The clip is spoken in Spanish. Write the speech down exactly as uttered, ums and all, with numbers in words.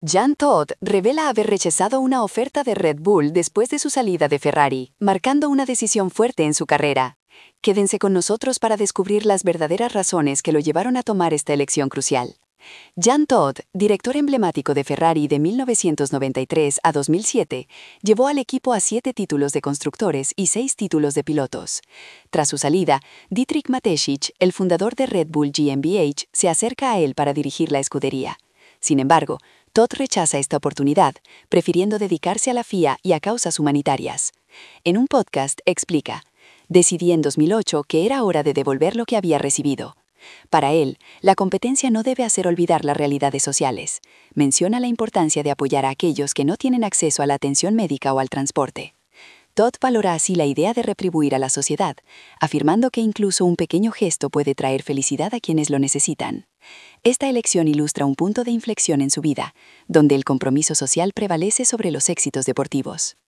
Jean Todt revela haber rechazado una oferta de Red Bull después de su salida de Ferrari, marcando una decisión fuerte en su carrera. Quédense con nosotros para descubrir las verdaderas razones que lo llevaron a tomar esta elección crucial. Jean Todt, director emblemático de Ferrari de mil novecientos noventa y tres a dos mil siete, llevó al equipo a siete títulos de constructores y seis títulos de pilotos. Tras su salida, Dietrich Mateschitz, el fundador de Red Bull G m B H, se acerca a él para dirigir la escudería. Sin embargo, Todt rechaza esta oportunidad, prefiriendo dedicarse a la F I A y a causas humanitarias. En un podcast explica: decidí en dos mil ocho que era hora de devolver lo que había recibido. Para él, la competencia no debe hacer olvidar las realidades sociales. Menciona la importancia de apoyar a aquellos que no tienen acceso a la atención médica o al transporte. Todt valora así la idea de retribuir a la sociedad, afirmando que incluso un pequeño gesto puede traer felicidad a quienes lo necesitan. Esta elección ilustra un punto de inflexión en su vida, donde el compromiso social prevalece sobre los éxitos deportivos.